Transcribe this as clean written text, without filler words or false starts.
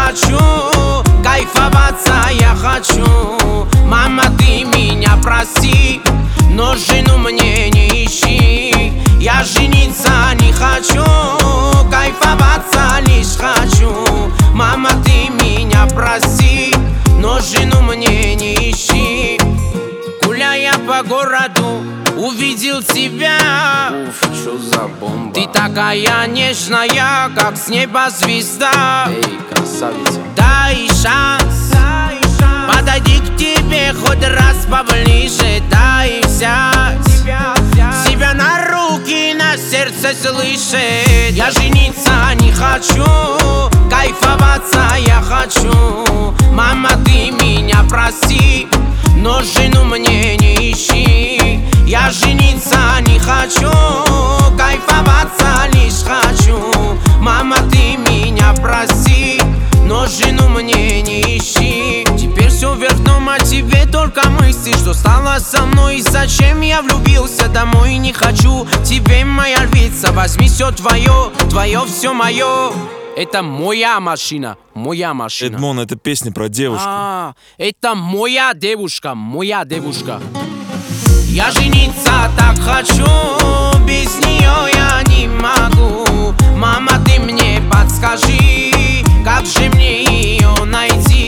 хочу, кайфоваться я хочу. Мама, ты меня прости, но жену мне не ищи. Я жениться не хочу, кайфоваться лишь хочу. Мама, ты меня прости, но жену мне не ищи. Гуляя по городу, увидел тебя. Уф, что за бомба. Ты такая нежная, как с неба звезда. Эй, красавица. Дай шанс, подойди к тебе хоть раз поближе. Дай взять себя на руки, на сердце слышит. Я жениться не хочу, кайфоваться я хочу. Мама, ты меня прости, но жену мне не ищи. Я жениться не хочу, кайфоваться лишь хочу. Мама, ты меня прости, но жену мне не ищи. Теперь все вверх дном, о тебе только мысли. Что стало со мной и зачем я влюбился? Домой не хочу, тебе моя львица. Возьми все твое, твое все мое. Это моя машина, моя машина. Эдмон, это песня про девушку. Это моя девушка, моя девушка. Я жениться так хочу, без нее я не могу. Мама, ты мне подскажи, как же мне ее найти?